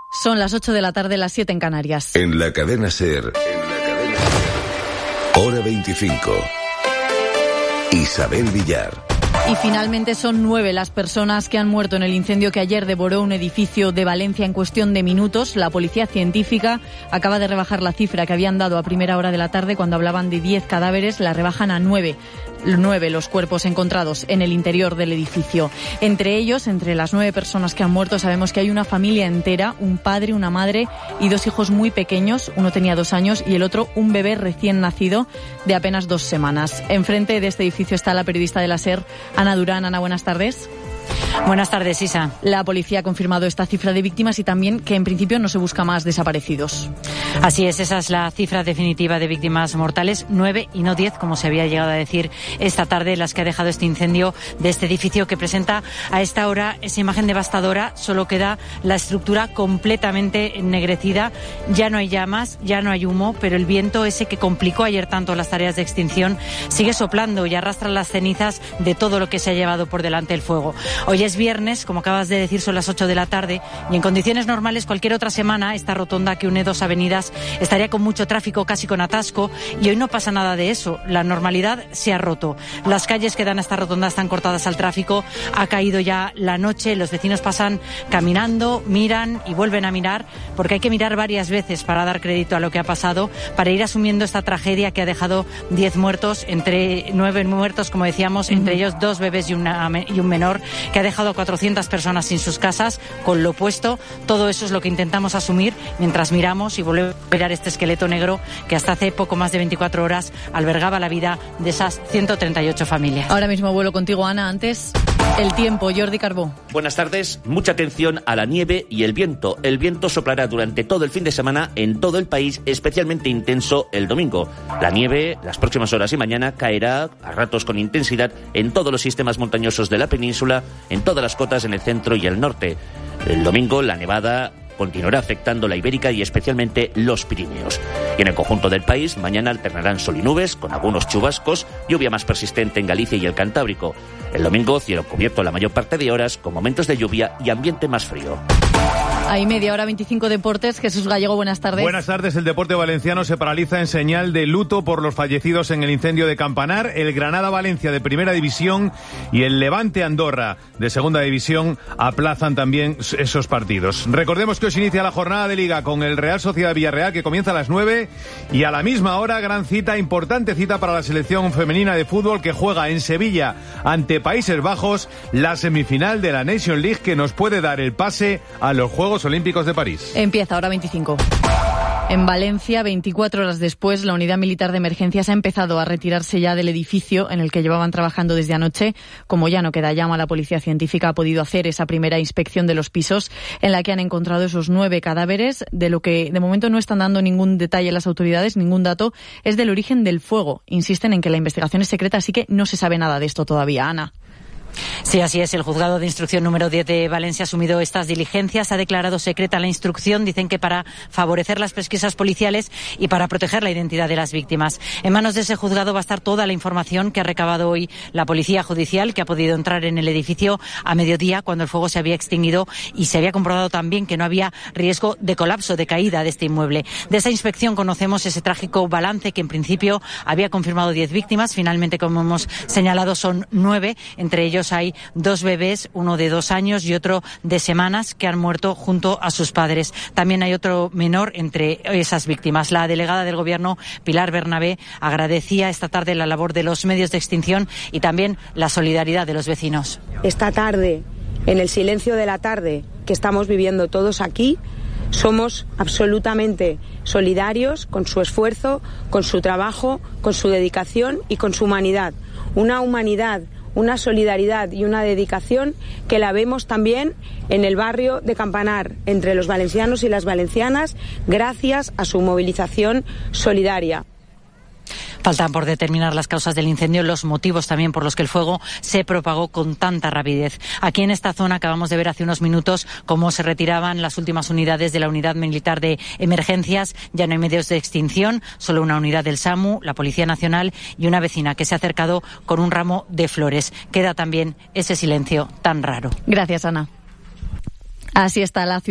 Son las 8 de la tarde, las 7 en Canarias. En la cadena SER, hora 25. Isabel Villar. Y finalmente son 9 las personas que han muerto en el incendio que ayer devoró un edificio de Valencia en cuestión de minutos. La policía científica acaba de rebajar la cifra que habían dado a primera hora de la tarde cuando hablaban de 10 cadáveres, la rebajan a 9. 9 los cuerpos encontrados en el interior del edificio. Entre ellos, entre las 9 personas que han muerto, sabemos que hay una familia entera, un padre, una madre y 2 hijos muy pequeños. Uno tenía 2 años y el otro un bebé recién nacido de apenas 2 semanas. Enfrente de este edificio está la periodista de la SER, Ana Durán. Ana, buenas tardes. Buenas tardes, Isa. La policía ha confirmado esta cifra de víctimas y también que en principio no se busca más desaparecidos. Así es, esa es la cifra definitiva de víctimas mortales, 9 y no 10, como se había llegado a decir esta tarde, las que ha dejado este incendio de este edificio que presenta a esta hora esa imagen devastadora. Solo queda la estructura completamente ennegrecida. Ya no hay llamas, ya no hay humo, pero el viento ese que complicó ayer tanto las tareas de extinción sigue soplando y arrastra las cenizas de todo lo que se ha llevado por delante el fuego. Hoy es viernes, como acabas de decir, son las 8 de la tarde y en condiciones normales cualquier otra semana esta rotonda que une 2 avenidas estaría con mucho tráfico, casi con atasco, y hoy no pasa nada de eso. La normalidad se ha roto. Las calles que dan a esta rotonda están cortadas al tráfico, ha caído ya la noche, los vecinos pasan caminando, miran y vuelven a mirar, porque hay que mirar varias veces para dar crédito a lo que ha pasado, para ir asumiendo esta tragedia que ha dejado 10 muertos, entre 9 muertos, como decíamos, entre ellos 2 bebés y un menor, que ha dejado a 400 personas sin sus casas, con lo puesto. Todo eso es lo que intentamos asumir mientras miramos y volvemos a mirar este esqueleto negro que hasta hace poco más de 24 horas albergaba la vida de esas 138 familias. Ahora mismo vuelo contigo, Ana. Antes, el tiempo. Jordi Carbó. Buenas tardes. Mucha atención a la nieve y el viento. El viento soplará durante todo el fin de semana en todo el país, especialmente intenso el domingo. La nieve, las próximas horas y mañana, caerá a ratos con intensidad en todos los sistemas montañosos de la península, en todas las cotas en el centro y el norte. El domingo la nevada continuará afectando la Ibérica y especialmente los Pirineos. Y en el conjunto del país, mañana alternarán sol y nubes, con algunos chubascos, lluvia más persistente en Galicia y el Cantábrico. El domingo, cielo cubierto la mayor parte de horas, con momentos de lluvia y ambiente más frío. Hay media hora 25 deportes. Jesús Gallego, buenas tardes. Buenas tardes. El deporte valenciano se paraliza en señal de luto por los fallecidos en el incendio de Campanar. El Granada-Valencia de Primera División y el Levante-Andorra de Segunda División aplazan también esos partidos. Recordemos que hoy se inicia la jornada de Liga con el Real Sociedad Villarreal, que comienza a las 9, y a la misma hora, gran cita, importante cita para la selección femenina de fútbol, que juega en Sevilla ante Países Bajos la semifinal de la Nation League, que nos puede dar el pase a los Juegos Olímpicos de París. Empieza ahora 25. En Valencia, 24 horas después, la unidad militar de emergencias ha empezado a retirarse ya del edificio en el que llevaban trabajando desde anoche. Como ya no queda llama, la policía científica ha podido hacer esa primera inspección de los pisos en la que han encontrado esos 9 cadáveres. De lo que de momento no están dando ningún detalle las autoridades, ningún dato, es del origen del fuego. Insisten en que la investigación es secreta, así que no se sabe nada de esto todavía. Ana. Sí, así es. El juzgado de instrucción número 10 de Valencia ha asumido estas diligencias. Ha declarado secreta la instrucción. Dicen que para favorecer las pesquisas policiales y para proteger la identidad de las víctimas. En manos de ese juzgado va a estar toda la información que ha recabado hoy la Policía Judicial, que ha podido entrar en el edificio a mediodía cuando el fuego se había extinguido y se había comprobado también que no había riesgo de colapso, de caída de este inmueble. De esa inspección conocemos ese trágico balance que en principio había confirmado 10 víctimas. Finalmente, como hemos señalado, son 9. Entre ellos hay 2 bebés, uno de 2 años y otro de semanas, que han muerto junto a sus padres. También hay otro menor entre esas víctimas. La delegada del Gobierno, Pilar Bernabé, agradecía esta tarde la labor de los medios de extinción y también la solidaridad de los vecinos. Esta tarde, en el silencio de la tarde que estamos viviendo todos aquí, somos absolutamente solidarios con su esfuerzo, con su trabajo, con su dedicación y con su humanidad. Una humanidad, una solidaridad y una dedicación que la vemos también en el barrio de Campanar, entre los valencianos y las valencianas, gracias a su movilización solidaria. Faltan por determinar las causas del incendio, los motivos también por los que el fuego se propagó con tanta rapidez. Aquí en esta zona acabamos de ver hace unos minutos cómo se retiraban las últimas unidades de la unidad militar de emergencias. Ya no hay medios de extinción, solo una unidad del SAMU, la Policía Nacional y una vecina que se ha acercado con un ramo de flores. Queda también ese silencio tan raro. Gracias, Ana. Así está la ciudad.